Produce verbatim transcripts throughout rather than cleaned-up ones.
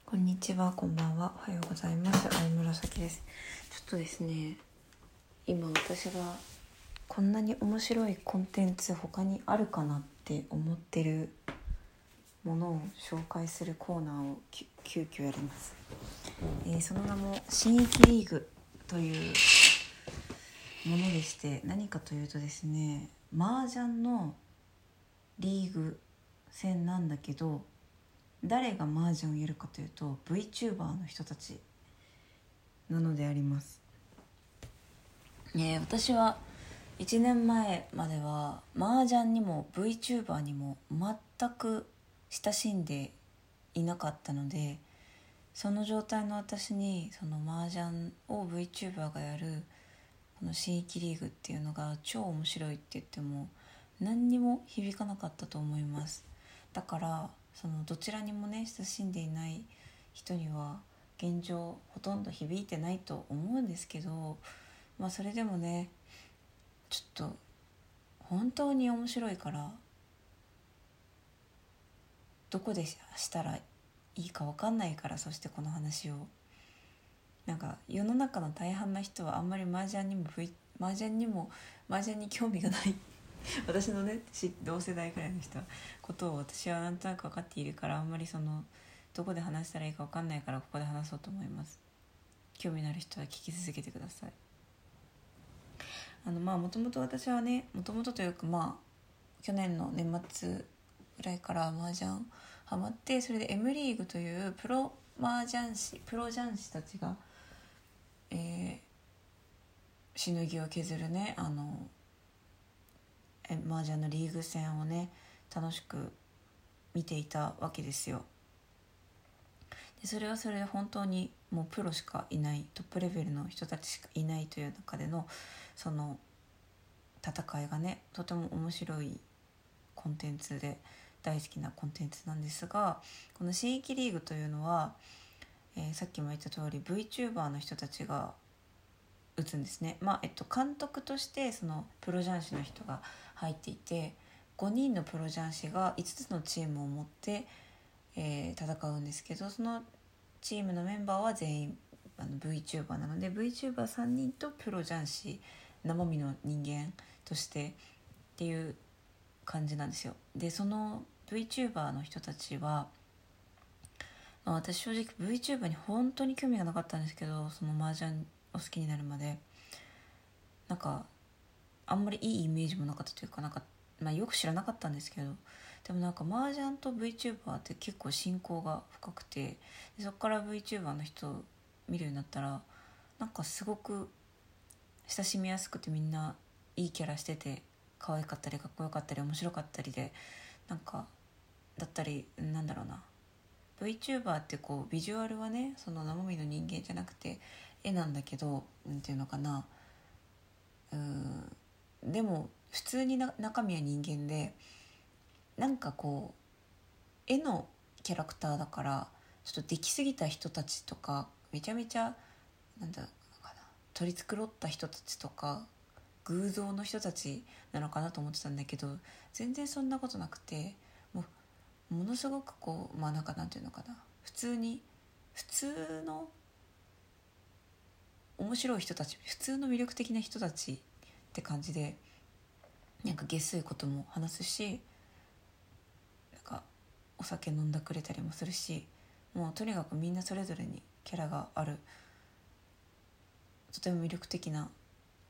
こんにちは、こんばんは、おはようございます。相村咲です。ちょっとですね、今私がこんなに面白いコンテンツ他にあるかなって思ってるものを紹介するコーナーを急遽やります。えー、その名も新域リーグというものでして、何かというとですね、麻雀のリーグ戦なんだけど、誰が麻雀をやるかというと VTuber の人たちなのであります。えー、私はいちねんまえまでは麻雀にも VTuber にも全く親しんでいなかったので、その状態の私にその麻雀を VTuber がやるこの新域リーグっていうのが超面白いって言っても何にも響かなかったと思います。だからそのどちらにもね親しんでいない人には現状ほとんど響いてないと思うんですけど、まあそれでもねちょっと本当に面白いからどこでしたらいいか分かんないから、そしてこの話をなんか世の中の大半の人はあんまり麻雀にも V 麻雀にも麻雀に興味がない私のね同世代くらいの人はことを私はなんとなく分かっているから、あんまりそのどこで話したらいいか分かんないからここで話そうと思います。興味のある人は聞き続けてください。あのまあもともと私はねもともとというかまあ去年の年末ぐらいから麻雀ハマって、それで M リーグというプロ麻雀師プロ雀士たちが、えー、しのぎを削るねあの麻雀のリーグ戦をね楽しく見ていたわけですよ。でそれはそれで本当にもうプロしかいないトップレベルの人たちしかいないという中でのその戦いがねとても面白いコンテンツで大好きなコンテンツなんですが、この新域リーグというのは、えー、さっきも言った通り VTuber の人たちが打つんですね。まあえっと、監督としてそのプロ雀士の人が入っていて、ごにんのプロ雀士がいつつのチームを持って、えー、戦うんですけど、そのチームのメンバーは全員あの VTuber なので ブイチューバーさんにんとプロ雀士生身の人間としてっていう感じなんですよ。でその VTuber の人たちは、まあ、私正直 VTuber に本当に興味がなかったんですけど、その麻雀を好きになるまでなんかあんまりいいイメージもなかったというか、なんか、まあ、よく知らなかったんですけど、でもなんか麻雀と VTuber って結構親交が深くて、でそこから VTuber の人を見るようになったらなんかすごく親しみやすくて、みんないいキャラしてて可愛かったりかっこよかったり面白かったりで、なんかだったりなんだろうな VTuber ってこうビジュアルはねその生身の人間じゃなくて絵なんだけど、なんていうのかな、うーんでも普通にな中身は人間で、なんかこう絵のキャラクターだからちょっとできすぎた人たちとかめちゃめちゃなんだかな取り繕った人たちとか偶像の人たちなのかなと思ってたんだけど、全然そんなことなくて、もうものすごくこうまあなんかなんていうのかな、普通に普通の面白い人たち、普通の魅力的な人たちって感じで、なんか下水ことも話すし、なんかお酒飲んだくれたりもするし、もうとにかくみんなそれぞれにキャラがあるとても魅力的な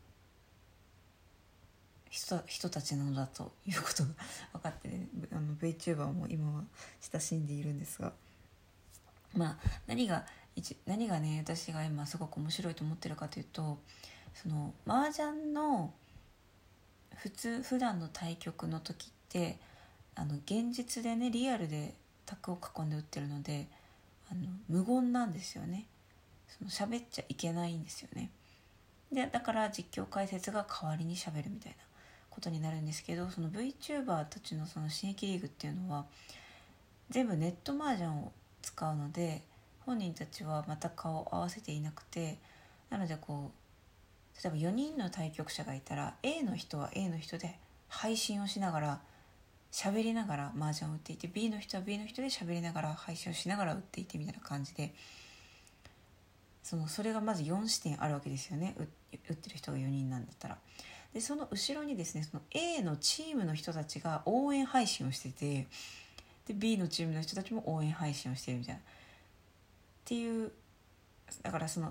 人, 人たちなのだということが分かって、ね、あの VTuber も今は親しんでいるんですが、まあ何が何がね私が今すごく面白いと思ってるかというと、その麻雀の普通普段の対局の時ってあの現実でねリアルで卓を囲んで打ってるので、あの無言なんですよね。その喋っちゃいけないんですよね。でだから実況解説が代わりに喋るみたいなことになるんですけど、その VTuber たちのその新域リーグっていうのは全部ネット麻雀を使うので、本人たちはまた顔を合わせていなくて、なのでこう例えばよにんの対局者がいたら A の人は A の人で配信をしながら喋りながら麻雀を打っていて、 B の人は B の人で喋りながら配信をしながら打っていてみたいな感じで、そのそれがまずよん視点あるわけですよね、打ってる人がよにんなんだったら。でその後ろにですね、その A のチームの人たちが応援配信をしてて、で B のチームの人たちも応援配信をしてるみたいなっていう、だからその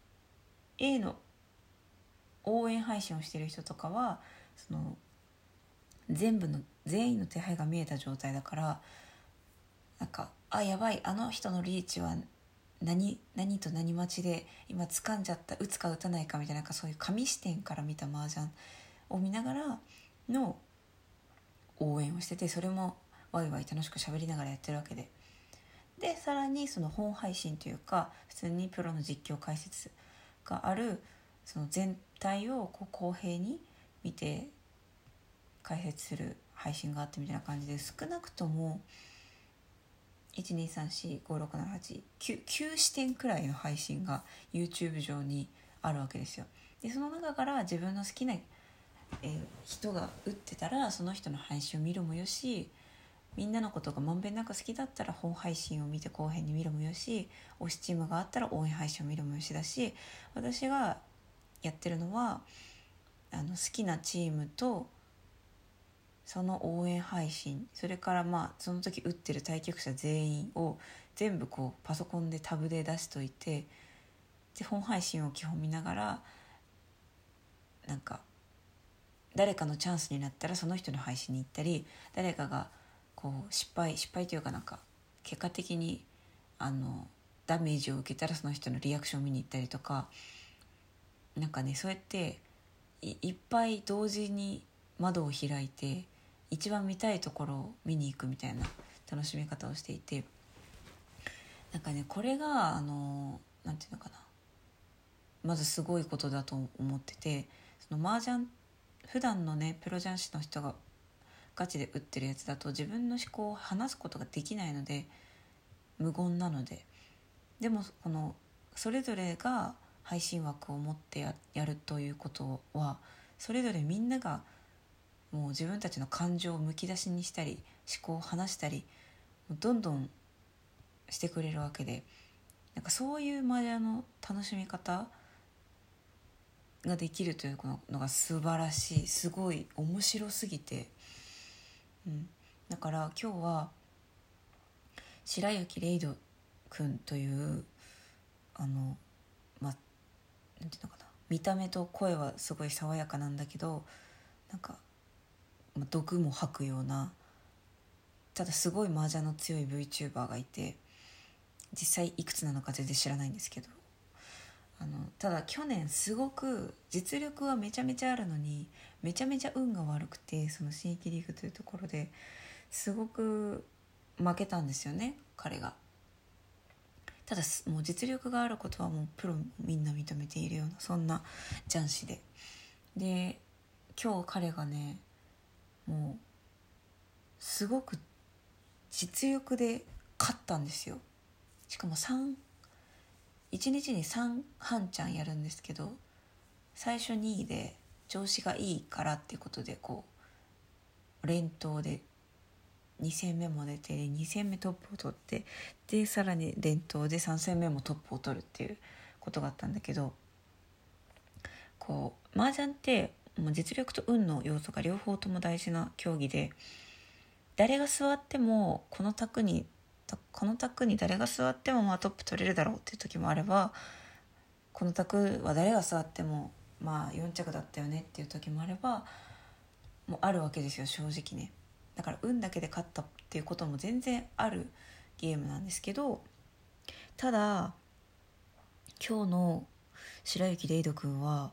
A の応援配信をしてる人とかはその全部の全員の手配が見えた状態だから、なんかあやばい、あの人のリーチは何何と何待ちで今掴んじゃった、打つか打たないかみたいな、なんかそういう紙視点から見た麻雀を見ながらの応援をしてて、それもワイワイ楽しく喋りながらやってるわけで、でさらにその本配信というか普通にプロの実況解説があるその全体をこう公平に見て解説する配信があってみたいな感じで、少なくともいちにさんしごろくななはちきゅう きゅう視点くらいの配信が YouTube 上にあるわけですよ。でその中から自分の好きな、えー、人が打ってたらその人の配信を見るもよし、みんなのことがまんべんなく好きだったら本配信を見て後編に見るもよし、推しチームがあったら応援配信を見るもよしだし、私がやってるのはあの好きなチームとその応援配信、それからまあその時打ってる対局者全員を全部こうパソコンでタブで出しといて、で本配信を基本見ながら、なんか誰かのチャンスになったらその人の配信に行ったり、誰かがこう失敗失敗というかなんか結果的にあのダメージを受けたらその人のリアクションを見に行ったりとか、なんかねそうやって い, いっぱい同時に窓を開いて一番見たいところを見に行くみたいな楽しみ方をしていて、なんかねこれがあのなんていうのかな、まずすごいことだと思ってて、その麻雀普段のねプロ雀士の人がガチで打ってるやつだと自分の思考を話すことができないので、無言なので、でもこのそれぞれが配信枠を持って や, やるということは、それぞれみんながもう自分たちの感情をむき出しにしたり思考を話したりどんどんしてくれるわけで、なんかそういう麻雀の楽しみ方ができるというのが素晴らしい、すごい面白すぎて、うん、だから今日は白雪レイドくんというあのまあなんていうのかな、見た目と声はすごい爽やかなんだけど、なんか毒も吐くような、ただすごい麻雀の強い VTuber がいて、実際いくつなのか全然知らないんですけど、あのただ去年すごく実力はめちゃめちゃあるのにめちゃめちゃ運が悪くて、その新規リーグというところですごく負けたんですよね彼が。ただもう実力があることはもうプロみんな認めているようなそんな雀士で、で今日彼がねもうすごく実力で勝ったんですよ。しかもさんいちにちにさん半ちゃんやるんですけど、最初にいで調子がいいからっていうことでこう連投でに戦目も出てに戦目トップを取って、でさらに連投でさん戦目もトップを取るっていうことがあったんだけど、こう麻雀ってもう実力と運の要素が両方とも大事な競技で、誰が座ってもこの卓にこの卓に誰が座ってもまあトップ取れるだろうっていう時もあれば、この卓は誰が座ってもまあよん着だったよねっていう時もあればもうあるわけですよ、正直ね。だから運だけで勝ったっていうことも全然あるゲームなんですけど、ただ今日の白雪レイドくんは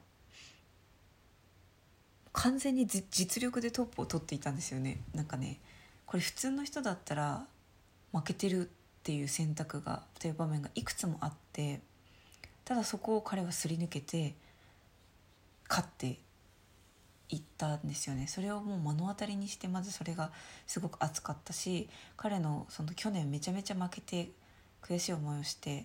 完全に実力でトップを取っていたんですよね。なんかねこれ普通の人だったら負けてるっていう選択がという場面がいくつもあって、ただそこを彼はすり抜けて勝っていったんですよね。それをもう目の当たりにして、まずそれがすごく熱かったし、彼のその去年めちゃめちゃ負けて悔しい思いをして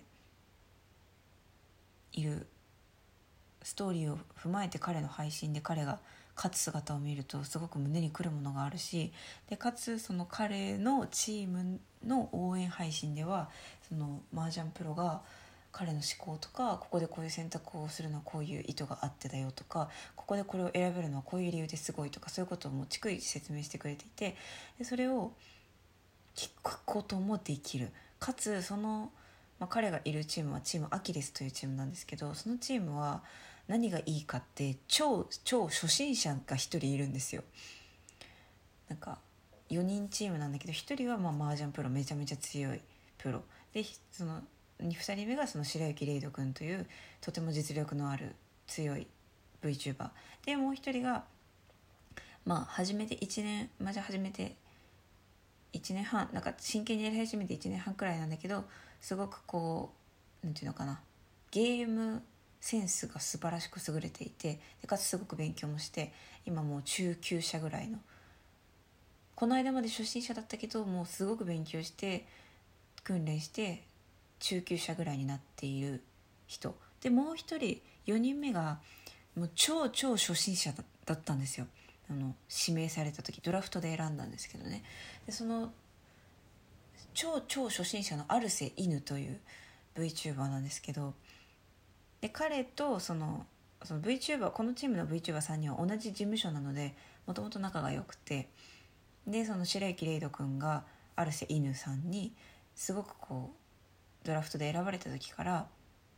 いるストーリーを踏まえて彼の配信で彼が勝つ姿を見るとすごく胸にくるものがあるし、でかつその彼のチームの応援配信ではその麻雀プロが彼の思考とか、ここでこういう選択をするのはこういう意図があってだよとか、ここでこれを選べるのはこういう理由ですごいとか、そういうことをもう逐一説明してくれていて、でそれを聞くこともできる。かつその、まあ、彼がいるチームはチームアキレスというチームなんですけど、そのチームは何がいいかって超超初心者がひとりいるんですよ。なんかよにんチームなんだけど、ひとりはまあ麻雀プロめちゃめちゃ強いプロで、そのふたりめがその白雪レイド君というとても実力のある強い VTuber で、もう一人がまあ初めていちねん麻雀始めていちねんはん、なんか真剣にやり始めていちねんはんくらいなんだけど、すごくこうなんていうのかな、ゲームセンスが素晴らしく優れていて、でかつすごく勉強もして、今もう中級者ぐらいの、この間まで初心者だったけどもうすごく勉強して訓練して中級者ぐらいになっている人で、もう一人よにんめがもう超超初心者だったんですよ。あの指名された時ドラフトで選んだんですけどね。でその超超初心者のアルセイヌという VTuber なんですけど、で彼とそのその VTuber、 このチームの VTuber さんにんは同じ事務所なのでもともと仲が良くて、でその白雪レイド君がアルセイヌさんにすごくこうドラフトで選ばれた時から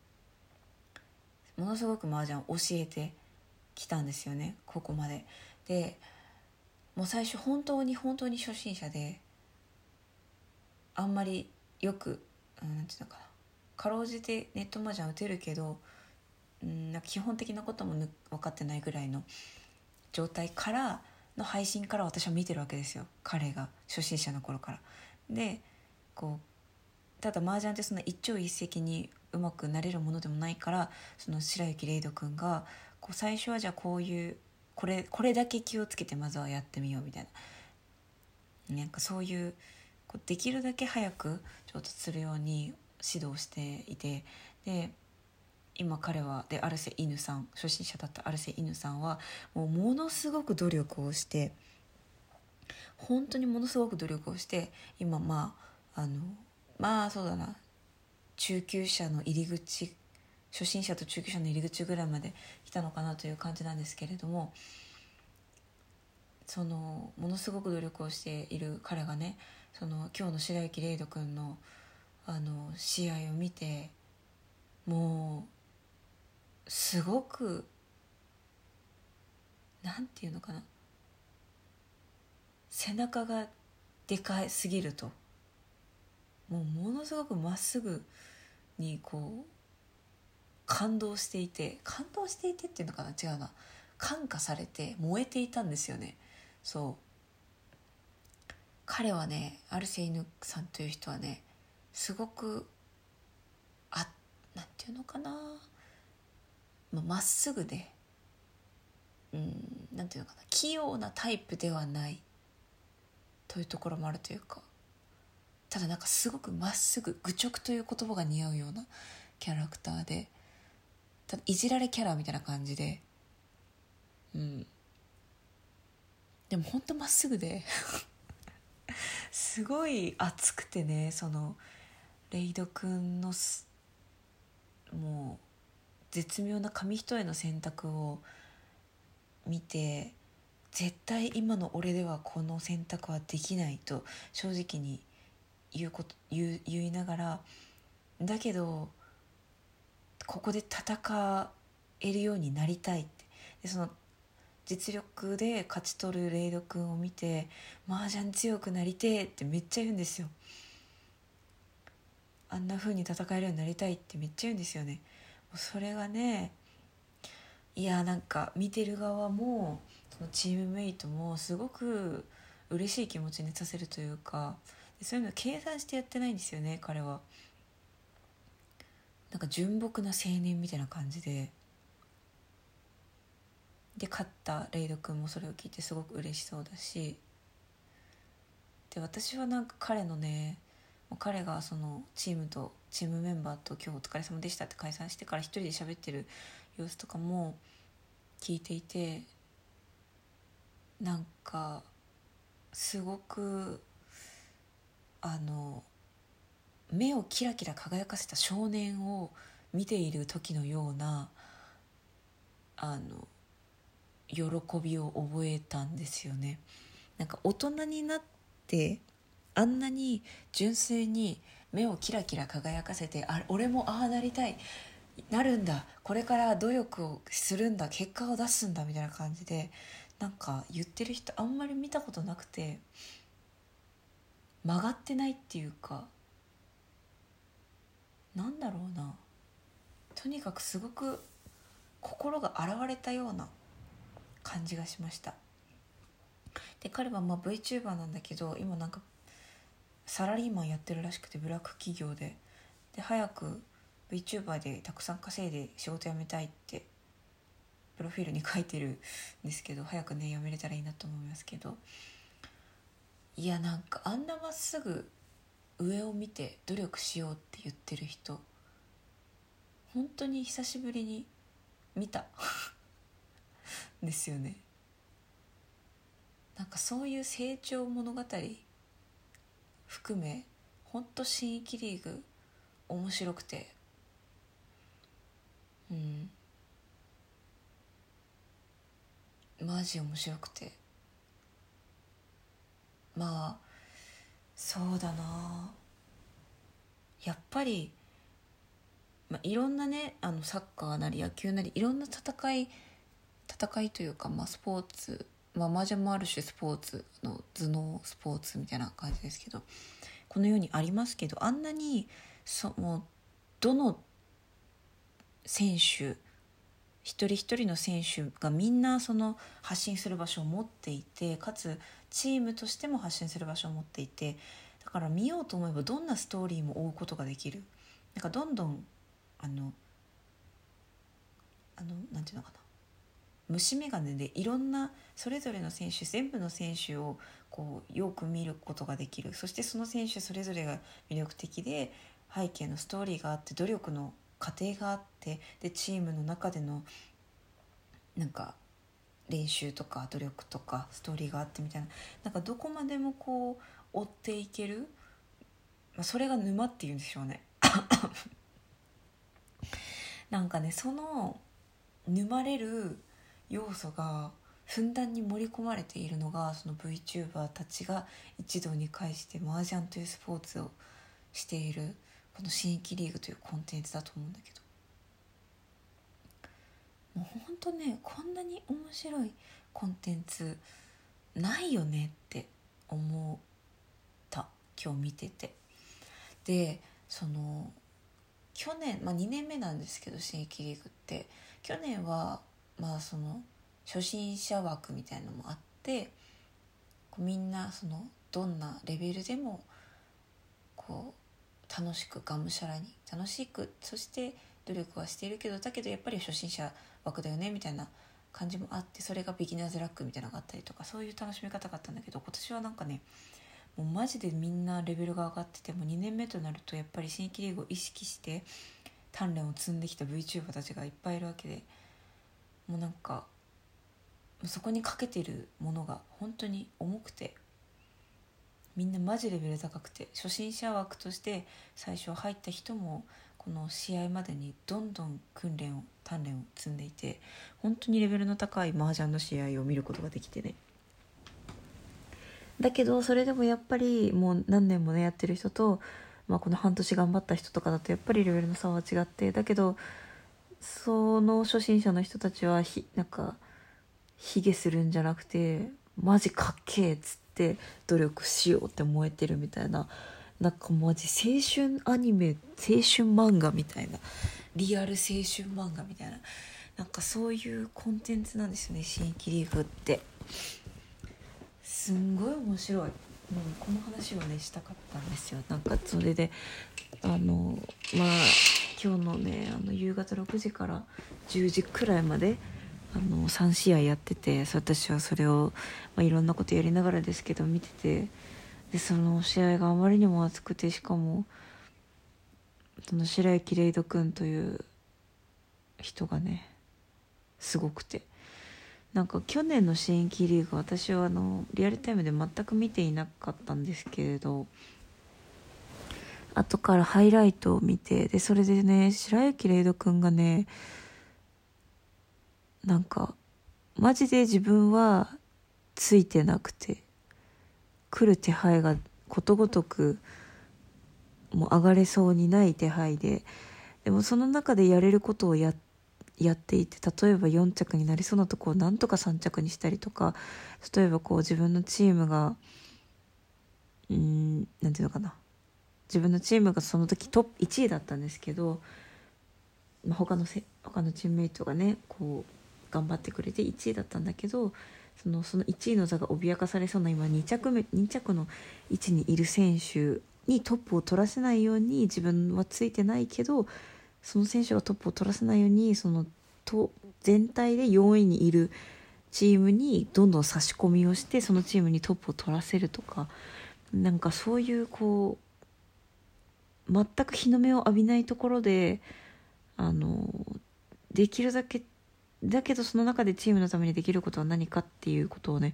ものすごく麻雀を教えてきたんですよね、ここまで。でもう最初本当に本当に初心者で、あんまりよく、うん、なんていうのかな、かろうじてネット麻雀打てるけど、うん、なんか基本的なことも分かってないぐらいの状態からの配信から私は見てるわけですよ、彼が初心者の頃から。でこうただ麻雀ってそんな一朝一夕にうまくなれるものでもないから、その白雪レイド君がこう最初はじゃあこういうこれこれだけ気をつけてまずはやってみようみたいな、なんかそういう、こうできるだけ早く上達するように指導していて、で今彼はでアルセイヌさん、初心者だったアルセイヌさんはもうものすごく努力をして、本当にものすごく努力をして今まああのまあそうだな、中級者の入り口、初心者と中級者の入り口ぐらいまで来たのかなという感じなんですけれども、そのものすごく努力をしている彼がね、その今日の白雪レイド君のあの試合を見て、もうすごくなんていうのかな、背中がでかすぎると、もうものすごくまっすぐにこう感動していて、感動していてっていうのかな、違うな、感化されて燃えていたんですよね。そう彼はね、アルセイヌさんという人はね、すごくあなんていうのかな、まあ、まっすぐで、うん、なんていうのかな、器用なタイプではないというところもあるというか、ただなんかすごくまっすぐ、愚直という言葉が似合うようなキャラクターで、ただいじられキャラみたいな感じで、うんでもほんとまっすぐですごい熱くてね、そのレイドくんのもう絶妙な紙一重の選択を見て、絶対今の俺ではこの選択はできないと正直に言うこと言う言いながら、だけどここで戦えるようになりたいって、でその実力で勝ち取るレイドくんを見て、麻雀強くなりてえってめっちゃ言うんですよ。あんな風に戦えるようになりたいってめっちゃ言うんですよね。それがね、いやなんか見てる側もそのチームメイトもすごく嬉しい気持ちにさせるというか、そういうのを計算してやってないんですよね、彼は。なんか純朴な青年みたいな感じで、で勝ったレイド君もそれを聞いてすごく嬉しそうだし、で私はなんか彼のね、彼がそのチームとチームメンバーと今日お疲れ様でしたって解散してから一人で喋ってる様子とかも聞いていて、 なんかすごくあの目をキラキラ輝かせた少年を見ている時のようなあの喜びを覚えたんですよね。なんか大人になってあんなに純粋に目をキラキラ輝かせて、あ俺もああなりたい、なるんだ、これから努力をするんだ、結果を出すんだみたいな感じでなんか言ってる人あんまり見たことなくて、曲がってないっていうか、なんだろうな、とにかくすごく心が洗われたような感じがしました。で彼はまあ VTuber なんだけど、今なんかサラリーマンやってるらしくて、ブラック企業でで早く VTuber でたくさん稼いで仕事辞めたいってプロフィールに書いてるんですけど、早くね辞めれたらいいなと思いますけど、いやなんかあんなまっすぐ上を見て努力しようって言ってる人、本当に久しぶりに見たですよね。なんかそういう成長物語含め、ほんと新域リーグ面白くて、うんマジ面白くて、まあそうだな、やっぱり、まあ、いろんなね、あのサッカーなり野球なりいろんな戦い戦いというか、まあ、スポーツ、まあ、麻雀もある種スポーツの頭脳スポーツみたいな感じですけど、このようにありますけど、あんなにそもうどの選手一人一人の選手がみんなその発信する場所を持っていて、かつチームとしても発信する場所を持っていて、だから見ようと思えばどんなストーリーも追うことができる。なんかどんどんあのあのなんていうのかな、虫眼鏡でいろんなそれぞれの選手、全部の選手をこうよく見ることができる。そしてその選手それぞれが魅力的で、背景のストーリーがあって、努力の過程があって、でチームの中でのなんか練習とか努力とかストーリーがあってみたいな、なんかどこまでもこう追っていける、まあ、それが沼っていうんでしょうねなんかね、その沼れる要素がふんだんに盛り込まれているのが、その VTuber たちが一堂に会して麻雀というスポーツをしているこの新規リーグというコンテンツだと思うんだけど、もうほんとね、こんなに面白いコンテンツないよねって思った今日見てて。でその去年、まあ、にねんめなんですけど、新規リーグって去年はまあその初心者枠みたいなのもあって、こうみんなそのどんなレベルでもこう楽しくがむしゃらに楽しく、そして努力はしているけど、だけどやっぱり初心者枠だよねみたいな感じもあって、それがビギナーズラックみたいなのがあったりとか、そういう楽しみ方があったんだけど、今年はなんかね、もうマジでみんなレベルが上がってて、もうにねんめとなるとやっぱり新規リーグを意識して鍛錬を積んできた VTuber たちがいっぱいいるわけで、もうなんかそこにかけてるものが本当に重くて、みんなマジレベル高くて、初心者枠として最初入った人もこの試合までにどんどん訓練を鍛錬を積んでいて、本当にレベルの高い麻雀の試合を見ることができてね。だけどそれでもやっぱりもう何年もねやってる人と、まあ、この半年頑張った人とかだとやっぱりレベルの差は違って、だけどその初心者の人たちはひなんか卑下するんじゃなくて、マジかっけえっつって努力しようって燃えてるみたいな、なんかマジ青春アニメ、青春漫画みたいな、リアル青春漫画みたいな、なんかそういうコンテンツなんですよね、新規リーグって。すんごい面白い。もうこの話をねしたかったんですよ。なんかそれであのまあ今日のねあの夕方ろくじからじゅうじくらいまであのさん試合やってて、私はそれを、まあ、いろんなことやりながらですけど見てて、でその試合があまりにも熱くて、しかもその白雪レイド君という人がねすごくて、 なんか去年の新規リーグ、私はあのリアルタイムで全く見ていなかったんですけれど、後からハイライトを見て、でそれでね、白雪レイドくんがね、なんかマジで自分はついてなくて、来る手配がことごとくもう上がれそうにない手配で、でもその中でやれることをややっていて、例えばよん着になりそうなとこをなんとかさん着にしたりとか、例えばこう自分のチームがうーんなんていうのかな、自分のチームがその時トップいちいだったんですけど、まあ、他のせ他のチームメイトがねこう頑張ってくれていちいだったんだけど、そのそのいちいの座が脅かされそうな今に着目に着の位置にいる選手にトップを取らせないように、自分はついてないけどその選手がトップを取らせないように、そのと全体でよんいにいるチームにどんどん差し込みをして、そのチームにトップを取らせるとか、なんかそういうこう全く日の目を浴びないところで、あのできるだけだけどその中でチームのためにできることは何かっていうことをね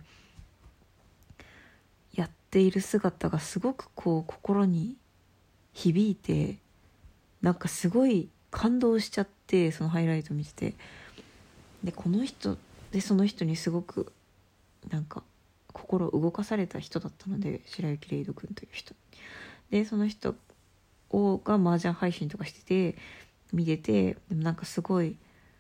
やっている姿がすごくこう心に響いて、なんかすごい感動しちゃって、そのハイライト見てて、でこの人でその人にすごくなんか心を動かされた人だったので、白雪レイド君という人で、その人をが麻雀配信とかしてて見てて、でもなんかすごい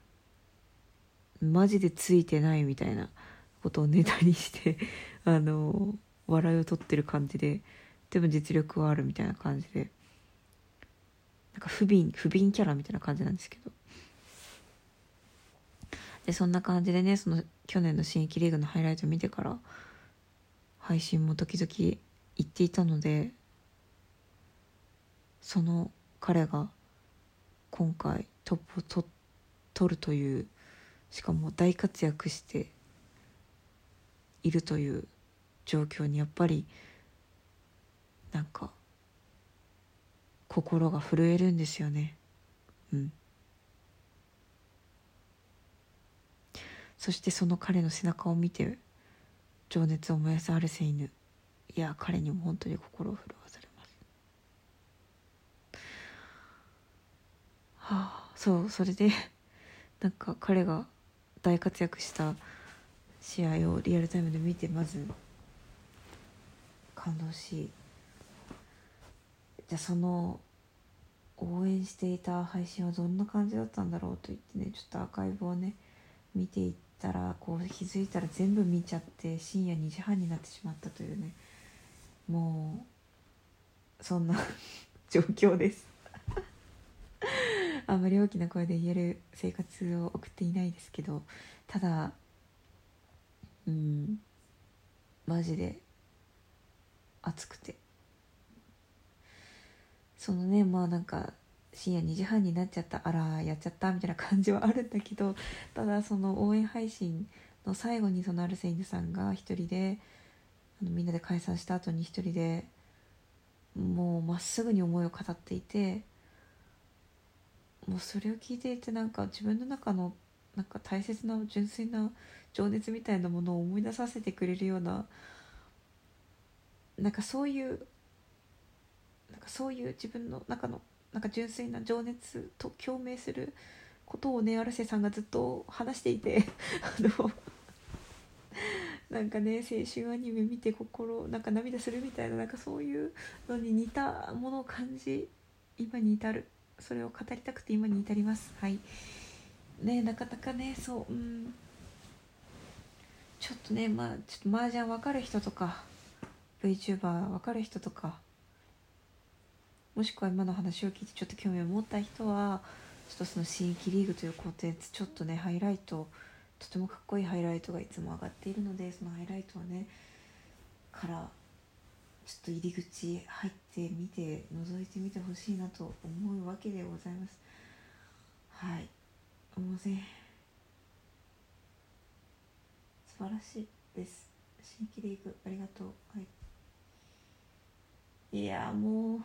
マジでついてないみたいなことをネタにしてあの笑いを取ってる感じで、でも実力はあるみたいな感じで、なんか不憫不憫キャラみたいな感じなんですけど、でそんな感じでね、その去年の新規リーグのハイライト見てから配信も時々言っていたので、その彼が今回トップをと取るという、しかも大活躍しているという状況にやっぱりなんか心が震えるんですよね。うんそしてその彼の背中を見て情熱を燃やすアルセイヌ、いや彼にも本当に心を震わされます。はあ、そうそれでなんか彼が大活躍した試合をリアルタイムで見て、まず感動し、じゃあその応援していた配信はどんな感じだったんだろうと言ってね、ちょっとアーカイブをね見ていったら、こう気づいたら全部見ちゃって深夜にじはんになってしまったというね、もうそんな状況ですあんまり大きな声で言える生活を送っていないですけど、ただうんマジで暑くて、そのねまあなんか深夜にじはんになっちゃった、あらやっちゃったみたいな感じはあるんだけど、ただその応援配信の最後にそのアルセイヌさんが一人で、あのみんなで解散した後に一人でもうまっすぐに思いを語っていて、もうそれを聞いていて、なんか自分の中のなんか大切な純粋な情熱みたいなものを思い出させてくれるような、なんかそういうなんかそういう自分の中のなんか純粋な情熱と共鳴することをね、アルセさんがずっと話していてあのなんかね青春アニメ見て心なんか涙するみたいな、なんかそういうのに似たものを感じ、今に至る、それを語りたくて今に至ります。はいね、なかなかねそう、うん、ちょっとねまあちょっと麻雀分かる人とか VTuber 分かる人とか、もしくは今の話を聞いてちょっと興味を持った人は、ちょっとその新規リーグというコンテンツちょっとねハイライト、とてもかっこいいハイライトがいつも上がっているので、そのハイライトをねからちょっと入り口入ってみて覗いてみてほしいなと思うわけでございます。はい、もうね素晴らしいです。新規リーグありがとう。はい、いやもう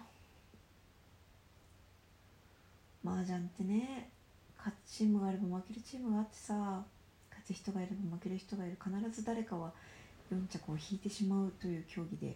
麻雀ってね、勝ちチームがあれば負けるチームがあってさ、勝つ人がいるの負ける人がいる、必ず誰かはよん着を引いてしまうという競技で、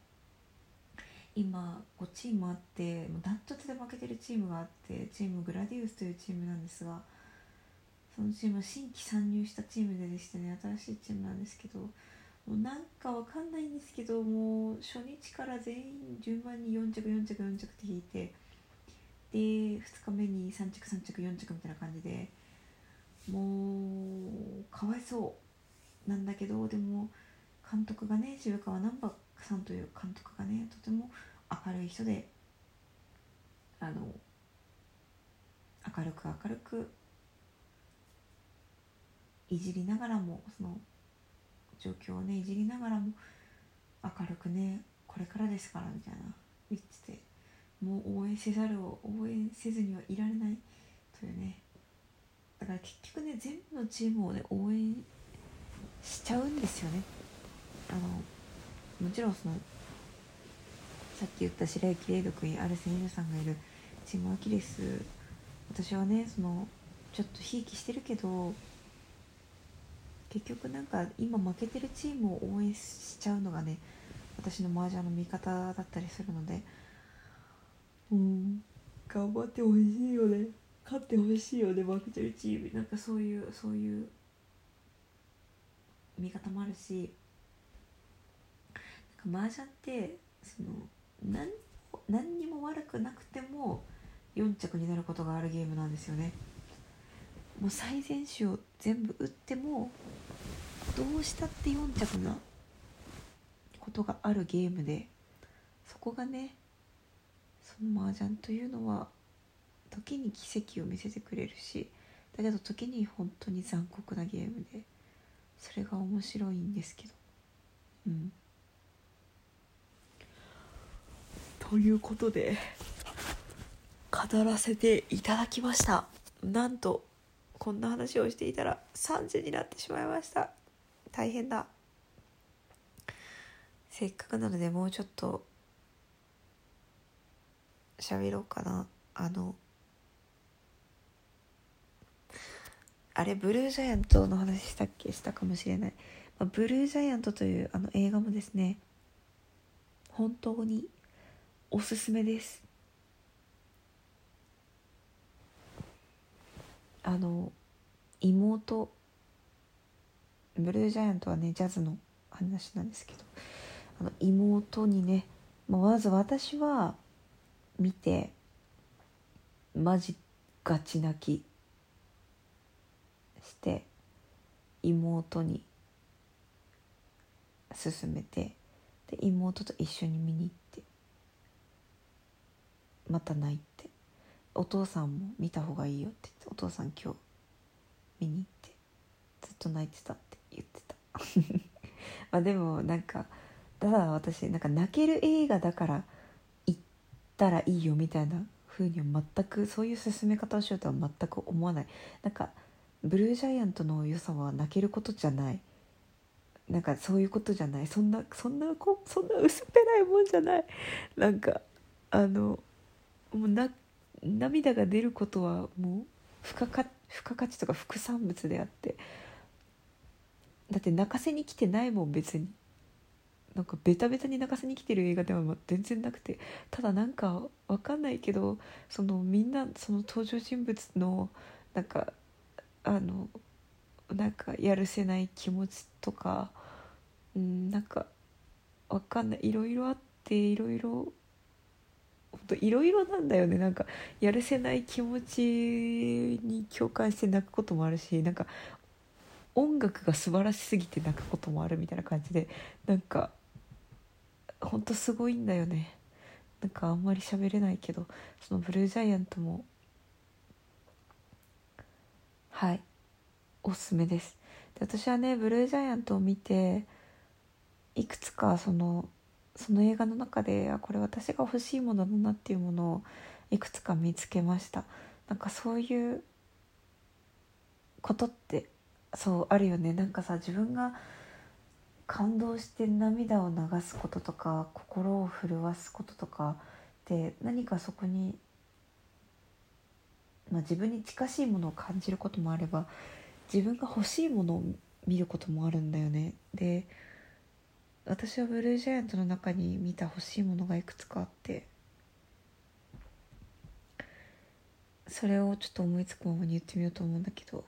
今ごチームあって、ダントツで負けてるチームがあって、チームグラディウスというチームなんですが、そのチームは新規参入したチームででしてね、新しいチームなんですけど、もうなんかわかんないんですけど、もう初日から全員順番によん着よん着よん着って引いて、でふつかめにさん着さん着よん着みたいな感じで、もうかわいそうなんだけど、でも監督がね、渋川南波さんという監督がね、とても明るい人で、あの明るく明るくいじりながらも、その状況をねいじりながらも明るくね、これからですからみたいな言ってて、もう応援せざるを応援せずにはいられないというね。だから結局ね、全部のチームをね応援しちゃうんですよね。あのもちろんそのさっき言った白雪玲斗君やアルセンイルさんがいるチームアキレス、私はねそのちょっとひいきしてるけど、結局なんか今負けてるチームを応援しちゃうのがね、私の麻雀の見方だったりするので、うん頑張ってほしいよね、勝ってほしいよね、負けてるチーム。なんかそういうそういう見方もあるし、なんか麻雀ってその何何にも悪くなくてもよん着になることがあるゲームなんですよね。もう最善手を全部打ってもどうしたってよん着なことがあるゲームで、そこがね、その麻雀というのは時に奇跡を見せてくれるし、だけど時に本当に残酷なゲームで、それが面白いんですけど、うんということで語らせていただきました。なんとこんな話をしていたらさんじになってしまいました。大変だ。せっかくなのでもうちょっと喋ろうかな。あのあれブルージャイアントの話したっけ、したかもしれない。まあ、ブルージャイアントというあの映画もですね、本当におすすめです。あの妹、ブルージャイアントはねジャズの話なんですけど、あの妹にね、まあ、まず私は見てマジガチ泣きして妹に勧めて、で妹と一緒に見に行ってまた泣いて、お父さんも見た方がいいよって言って、お父さん今日見に行ってずっと泣いてたって言ってたまあでもなんかただ私なんか泣ける映画だから行ったらいいよみたいな風には全く、そういう進め方をしようとは全く思わない。なんかブルージャイアントの良さは泣けることじゃない、なんかそういうことじゃない、そんなそんなこそんな薄っぺらいもんじゃない。なんかあのもうな涙が出ることはもう付加価付加価値とか副産物であって、だって泣かせに来てないもん別に。なんかベタベタに泣かせに来てる映画では全然なくて、ただなんかわかんないけど、そのみんなその登場人物のなんかあのなんかやるせない気持ちとか、うん、なんかわかんない、いろいろあって、いろいろいろいろなんだよね。なんかやるせない気持ちに共感して泣くこともあるし、なんか音楽が素晴らしすぎて泣くこともあるみたいな感じで、なんかほんとすごいんだよね。なんかあんまり喋れないけど、そのブルージャイアントもはいおすすめです。で私はねブルージャイアントを見て、いくつかそのその映画の中で、あこれ私が欲しいものだなっていうものをいくつか見つけました。なんかそういうことってそうあるよね。なんかさ、自分が感動して涙を流すこととか心を震わすこととかで、何かそこに、まあ、自分に近しいものを感じることもあれば、 自分が欲しいものを見ることもあるんだよね。で私はブルージャイアントの中に見た欲しいものがいくつかあって、それをちょっと思いつくままに言ってみようと思うんだけど、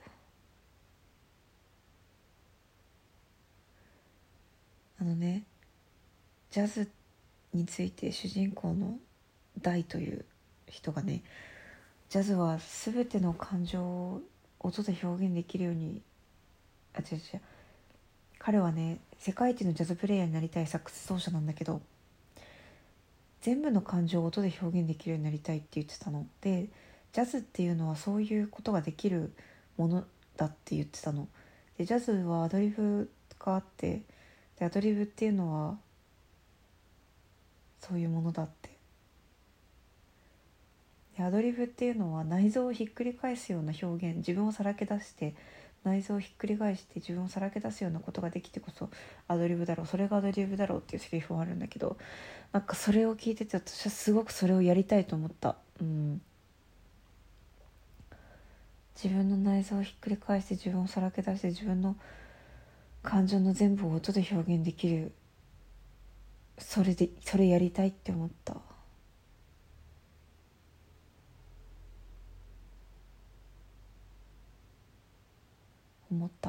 あのねジャズについて主人公のダイという人がね、ジャズは全ての感情を音で表現できるように、あ違う違う彼はね世界一のジャズプレイヤーになりたいサックス奏者なんだけど、全部の感情を音で表現できるようになりたいって言ってたので、ジャズっていうのはそういうことができるものだって言ってたので、ジャズはアドリブがあって、でアドリブっていうのはそういうものだって、でアドリブっていうのは内臓をひっくり返すような表現、自分をさらけ出して内臓をひっくり返して自分をさらけ出すようなことができてこそアドリブだろう、それがアドリブだろうっていうセリフもあるんだけど、なんかそれを聞いてて私はすごくそれをやりたいと思った。うん、自分の内臓をひっくり返して自分をさらけ出して自分の感情の全部を音で表現できる、それでそれやりたいって思った思った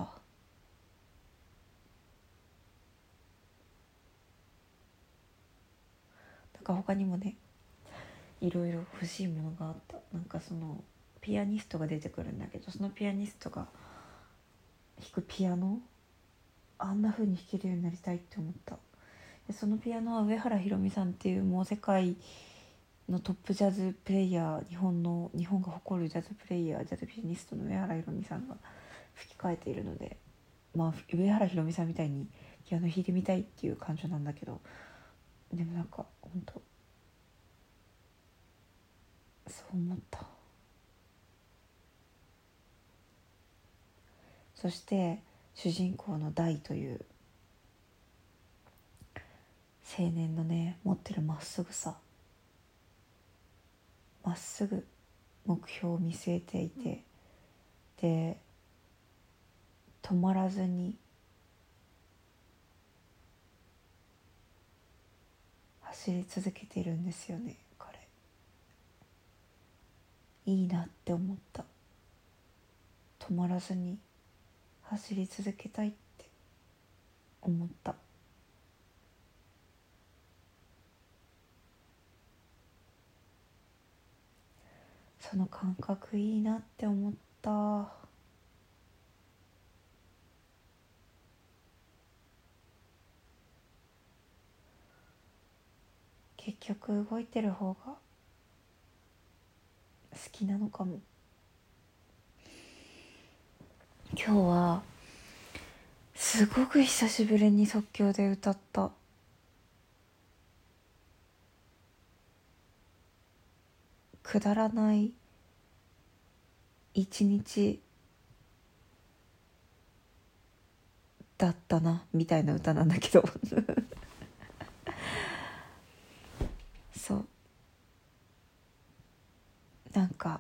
なんか他にもねいろいろ欲しいものがあった。なんかそのピアニストが出てくるんだけど、そのピアニストが弾くピアノ、あんな風に弾けるようになりたいって思った。でそのピアノは上原ひろみさんっていうもう世界のトップジャズプレイヤー、日本の日本が誇るジャズプレイヤー、ジャズピアニストの上原ひろみさんが吹き替えているので、まあ上原ひろみさんみたいにピアノ弾いてみたいっていう感情なんだけど、でもなんか本当そう思った。そして主人公のダイという青年のね持ってるまっすぐさ、まっすぐ目標を見据えていて、で止まらずに走り続けているんですよね。彼いいなって思った。止まらずに走り続けたいって思った。その感覚いいなって思った。結局動いてる方が好きなのかも。今日はすごく久しぶりに即興で歌った。くだらない一日だったなみたいな歌なんだけどそうなんか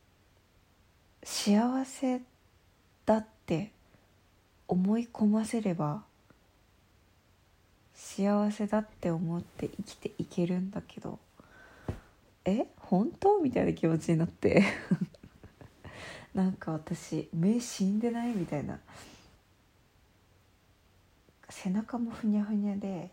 幸せだって思い込ませれば幸せだって思って生きていけるんだけど、え本当みたいな気持ちになってなんか私目死んでないみたいな、背中もふにゃふにゃで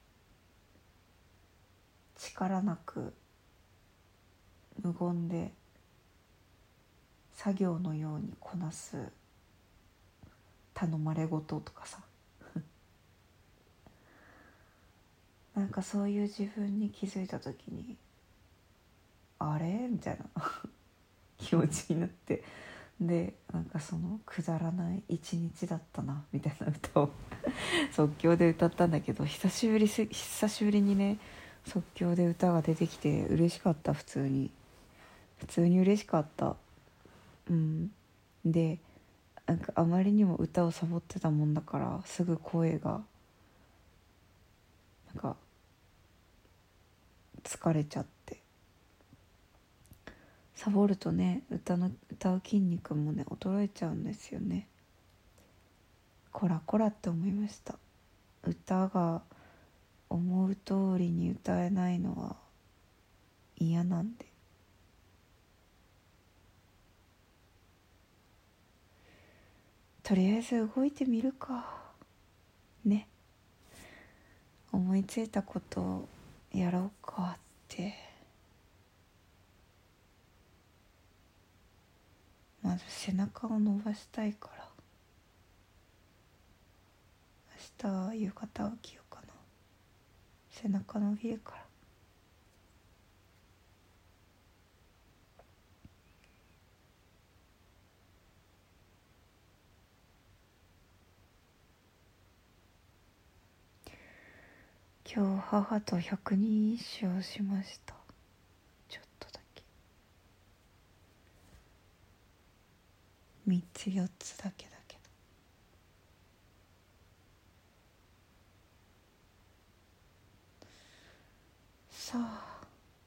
力なく無言で作業のようにこなす頼まれごととかさなんかそういう自分に気づいた時にあれみたいな気持ちになって、でなんかそのくだらない一日だったなみたいな歌を即興で歌ったんだけど、久しぶりす久しぶりにね即興で歌が出てきて嬉しかった。普通に普通に嬉しかった。うんでなんかあまりにも歌をサボってたもんだからすぐ声がなんか疲れちゃって、サボるとね歌の歌う筋肉もね衰えちゃうんですよね。 こらこらって思いました。歌が思う通りに歌えないのは嫌なんで。とりあえず動いてみるかね。思いついたことをやろうかって。まず背中を伸ばしたいから、明日は夕方起きようかな。背中伸びるから。今日母と百人一首をしました。ちょっとだけ、三つ四つだけだけど。さあ、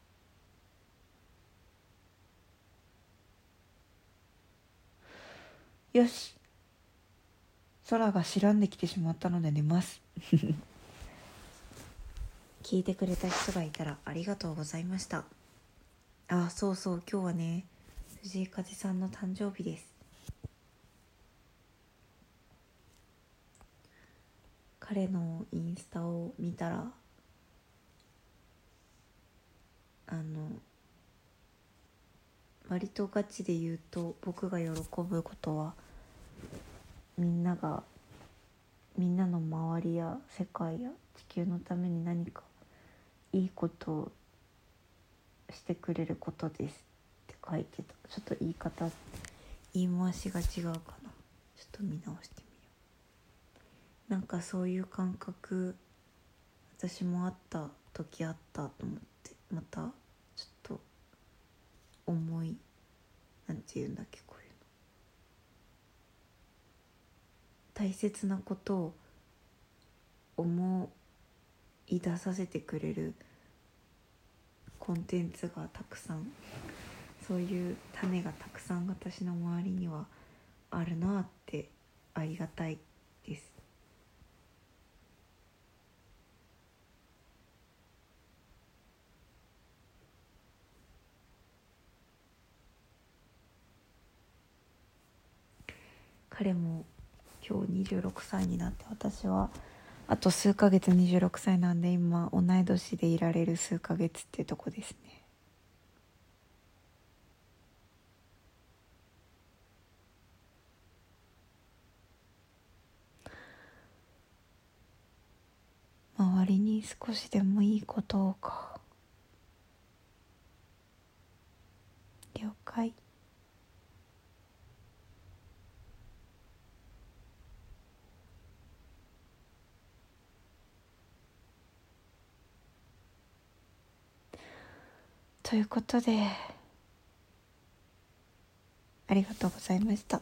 よし、空が白んできてしまったので寝ます聞いてくれた人がいたらありがとうございました。あ、そうそう、今日はね、藤井風さんの誕生日です。彼のインスタを見たら、あの割とガチで言うと、僕が喜ぶことは、みんながみんなの周りや世界や地球のために何かいいことをしてくれることですって書いてた。ちょっと言い方言い回しが違うかな。ちょっと見直してみよう。なんかそういう感覚、私もあった時あったと思って、またちょっと思い、なんて言うんだっけ、こういうの、大切なことを思い出させてくれるコンテンツがたくさん、そういう種がたくさん私の周りにはあるなって、ありがたいです。彼も今日にじゅうろくさいになって、私はあと数ヶ月にじゅうろくさいなんで、今同い年でいられる数ヶ月ってとこですね。周りに少しでもいいことをか。了解。ということで、ありがとうございました。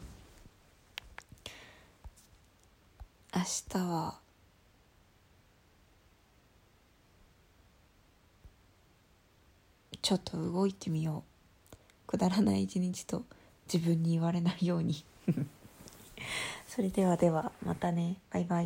明日はちょっと動いてみよう。くだらない一日と自分に言われないようにそれではでは、またね。バイバイ。